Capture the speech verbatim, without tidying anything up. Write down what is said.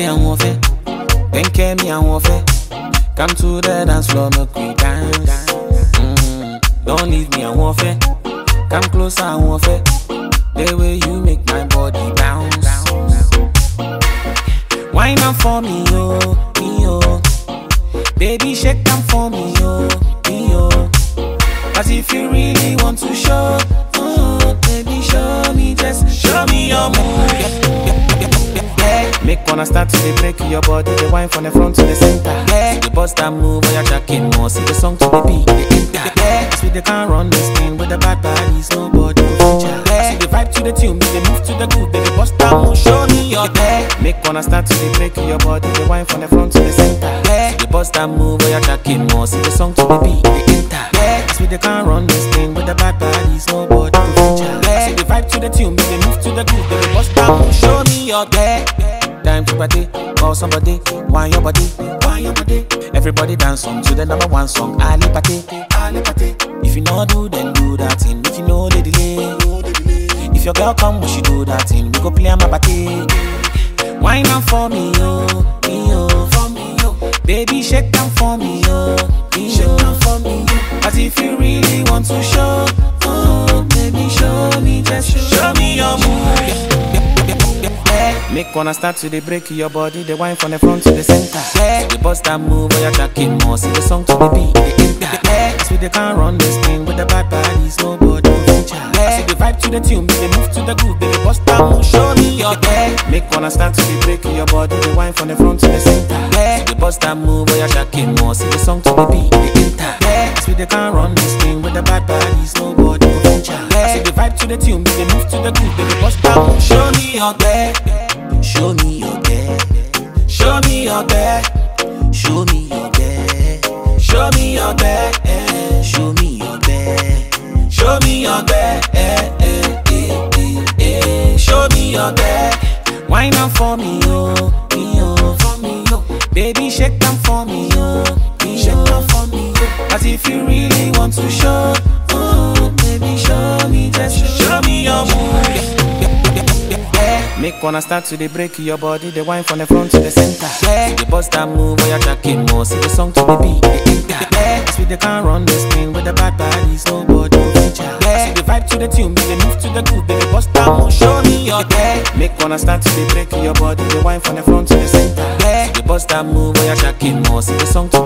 say I want it. Then care me I want it. Come to the dance floor, make we dance. Mm, don't leave me I want it. Come closer I want it. The way you make my body bounce. Wine up for me, yo, me, yo. Baby, shake them for me, yo, me, yo. Cause if you really want to show, oh, baby, show me, just show me your move. Yeah, yeah, yeah, yeah, yeah. Make wanna start to dey break your body, the wine from the front to the center. Yeah, the bust that move, where you're jacking more. See the song to the beat, the enter. Yeah, cause we they can't run this thing with the bad bodies, nobody will feature. Yeah, see the vibe to the tune, they move to the groove, baby, bust that move, show me your yeah. Make wanna start to dey break your body, the wine from the front to the center. Yeah, the bust that move, where you're jacking more. See the song to the beat, the enter. Yeah, cause we they can't run this thing with the bad bodies, nobody will feature. Yeah, see the vibe to the tune, they move to the groove, baby, bust that move, show me your yeah. Time to party, call somebody, wine your body, wine your body. Everybody dance on to the number one song, Ali Pate, Ali Pate. If you know do, then do that thing. If you know the delay, if your girl come, we should do that thing. We go play on my party. Wine up for me, yo, me, yo, for me, yo. Baby, shake down for me, yo, me, yo, shake down for me, yo. As if you really want to show, oh, baby, show me, just show, show me your move. Yeah. Make wanna start to dey break your body, the wine from the front to the center. Yeah, the bust that move, where you're jacking more. See the song to the beat, the enter. Yeah, cause we they can't run this thing with the bad bodies, nobody will feature. Yeah, see the vibe to the tune, they move to the groove, baby, bust that move, show me your yeah. Make wanna start to dey break your body, the wine from the front to the center. Yeah, the bust that move, where you're jacking more. See the song to the beat, the enter. Yeah, cause we they can't run this thing with the bad bodies, nobody will feature. Yeah, see the vibe to the tune, they move to the groove, baby, bust that move, show me your yeah. Show me your bed, show me your bed, show me your bed, show me your bed, eh. Show me your bed, show me your bed, eh, eh, eh, eh, eh. Show me your bed, wine up for me, yo, me, yo, for me, yo. Baby, shake them for me, yo, me, shake them for me, yo. Cause if you really want to show, oh, baby, show me, just show me your move. Yeah. Make wanna start to dey break your body, the wine from the front to the center. Yeah, the bust that move, where you're jacking more. See the song to the beat, the enter. Yeah, cause we they can't run this thing with the bad bodies, nobody will feature. Yeah, see the vibe to the tune, they move to the groove, baby, bust that move, show me your yeah. Make wanna start to dey break your body, the wine from the front to the center. Yeah, the bust that move, where you're jacking more. See the song to